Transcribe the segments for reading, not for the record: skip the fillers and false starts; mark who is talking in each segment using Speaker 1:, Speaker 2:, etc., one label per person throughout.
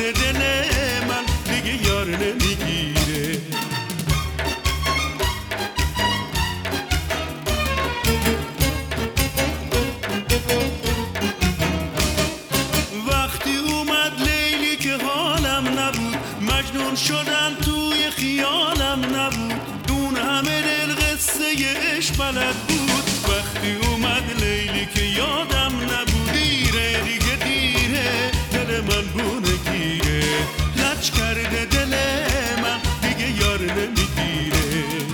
Speaker 1: کرده دل من دیگه یار نمیگیره. وقتی اومد لیلی که حالم نبود، مجنون شدم توی خیالم نبود، اون همه دل قصه عشق بلد بود. وقتی اومد لیلی که یادم نبود، دیره دیگه دیره دل من بونه گیره، لج کرده دل من دیگه یار نمیگیره.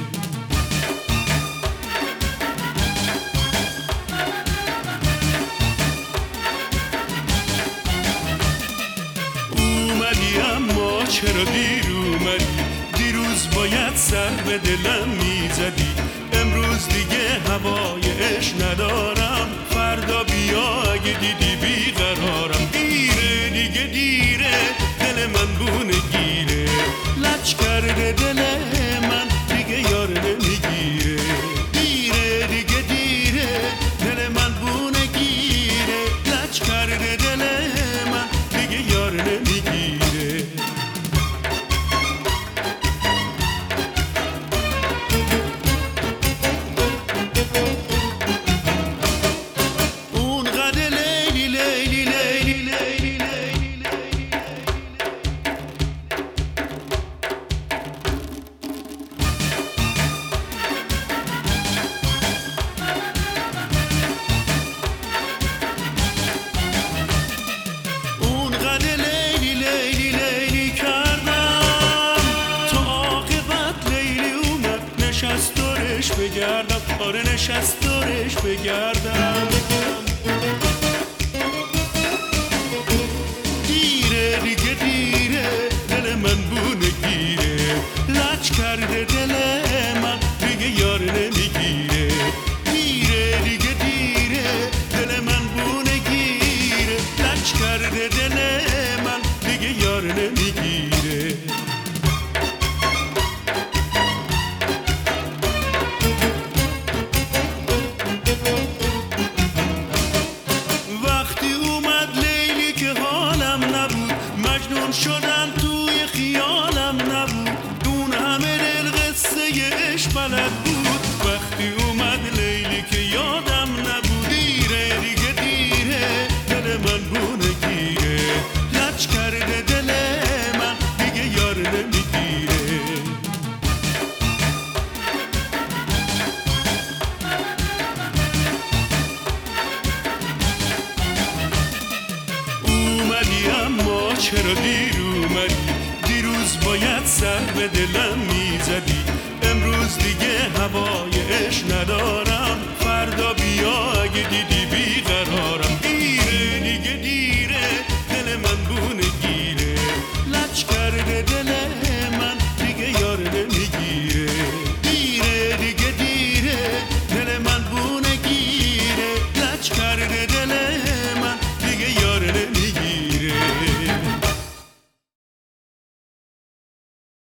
Speaker 1: اومدی اما چرا دیر اومدی، دیروز باید سر به دلم میزدی، امروز دیگه هوای عشق ندارم، فردا بیا اگه دیدی بیقرارم. دیره دیگه دیره دل من بونه گیره، لج کرده دل من دیگه یار نمیگیره. دیره دیگه دیره دل من بونه گیره، لج کرده دل من دیگه یار نمیگیره. نشست دورش بگردم، آره نشست دورش بگردم. دیره دیگه دیره دل من بونه گیره، لج کرده دل من دیگه یار نمیگیره. دیره دیگه دیره دل من بونه گیره، لج کرده دل من دیگه یار نمیگیره. مجنون شدم توی خیالم نبود، اون همه دل قصه عشق بلد بود. وقتی اومد لیلی که یادم نبود، دیره دیگه دیره دل من بونه گیره، لج کرده دل من دیگه یار نمیگیره. اومدی اما چرا دیر اومدی، دیروز باید سر به دلم میزدی، امروز دیگه هوای عشق ندارم، فردا بیا اگه دیدی